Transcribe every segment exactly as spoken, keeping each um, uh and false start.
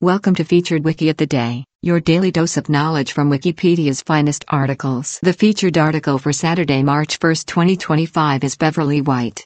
Welcome to Featured Wiki of the Day, your daily dose of knowledge from Wikipedia's finest articles. The featured article for Saturday, March first, twenty twenty-five is Beverly White.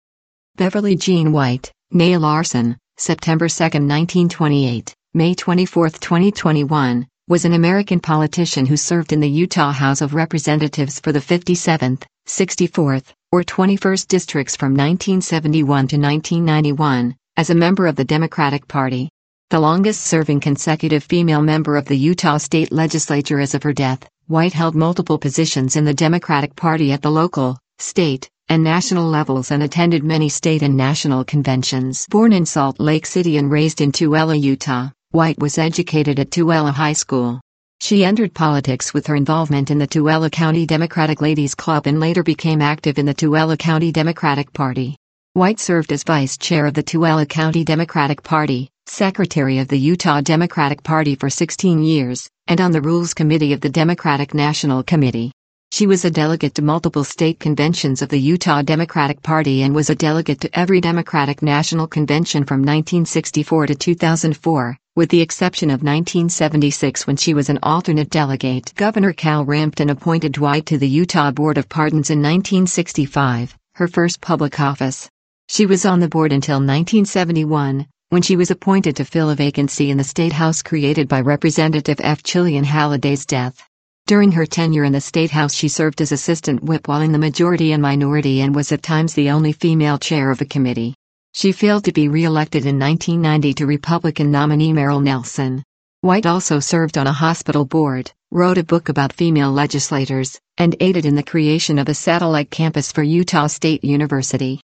Beverly Jean White, née Larson, September second, nineteen twenty-eight, May twenty-fourth, twenty twenty-one, was an American politician who served in the Utah House of Representatives for the fifty-seventh, sixty-fourth, or twenty-first districts from nineteen seventy-one to nineteen ninety-one, as a member of the Democratic Party. The longest-serving consecutive female member of the Utah State Legislature as of her death, White held multiple positions in the Democratic Party at the local, state, and national levels and attended many state and national conventions. Born in Salt Lake City and raised in Tooele, Utah, White was educated at Tooele High School. She entered politics with her involvement in the Tooele County Democratic Ladies Club and later became active in the Tooele County Democratic Party. White served as vice chair of the Tooele County Democratic Party, secretary of the Utah Democratic Party for sixteen years, and on the Rules Committee of the Democratic National Committee. She was a delegate to multiple state conventions of the Utah Democratic Party and was a delegate to every Democratic National Convention from nineteen sixty-four to two thousand four, with the exception of nineteen seventy-six when she was an alternate delegate. Governor Cal Rampton appointed White to the Utah Board of Pardons in nineteen sixty-five, her first public office. She was on the board until nineteen seventy-one, when she was appointed to fill a vacancy in the State House created by Representative F. Chilean Halliday's death. During her tenure in the State House she served as assistant whip while in the majority and minority and was at times the only female chair of a committee. She failed to be re-elected in nineteen ninety to Republican nominee Merrill Nelson. White also served on a hospital board, wrote a book about female legislators, and aided in the creation of a satellite campus for Utah State University.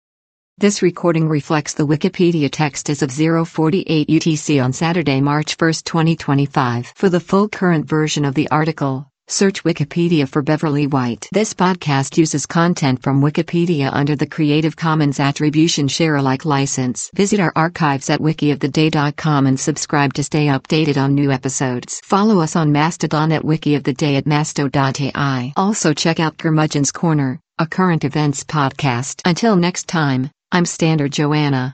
This recording reflects the Wikipedia text as of zero forty-eight U T C on Saturday, March first, twenty twenty-five. For the full current version of the article, search Wikipedia for Beverly White. This podcast uses content from Wikipedia under the Creative Commons Attribution Share Alike license. Visit our archives at wiki of the day dot com and subscribe to stay updated on new episodes. Follow us on Mastodon at Wiki of the Day at masto dot A I. Also check out Curmudgeon's Corner, a current events podcast. Until next time, I'm Standard Joanna.